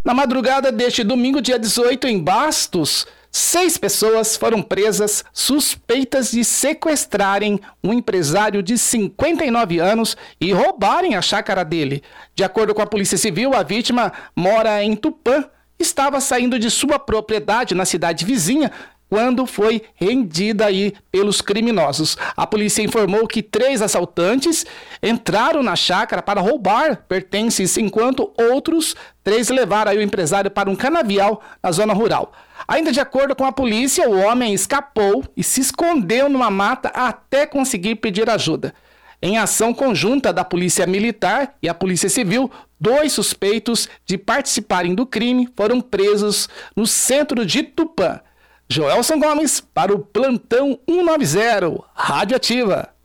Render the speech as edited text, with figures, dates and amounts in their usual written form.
Na madrugada deste domingo, dia 18, em Bastos, 6 pessoas foram presas suspeitas de sequestrarem um empresário de 59 anos e roubarem a chácara dele. De acordo com a Polícia Civil, a vítima mora em Tupã, estava saindo de sua propriedade na cidade vizinha quando foi rendida aí pelos criminosos. A polícia informou que 3 assaltantes entraram na chácara para roubar pertences, enquanto outros 3 levaram aí o empresário para um canavial na zona rural. Ainda de acordo com a polícia, o homem escapou e se escondeu numa mata até conseguir pedir ajuda. Em ação conjunta da Polícia Militar e a Polícia Civil, 2 suspeitos de participarem do crime foram presos no centro de Tupã. Joelson Gomes para o Plantão 190, Rádio Ativa.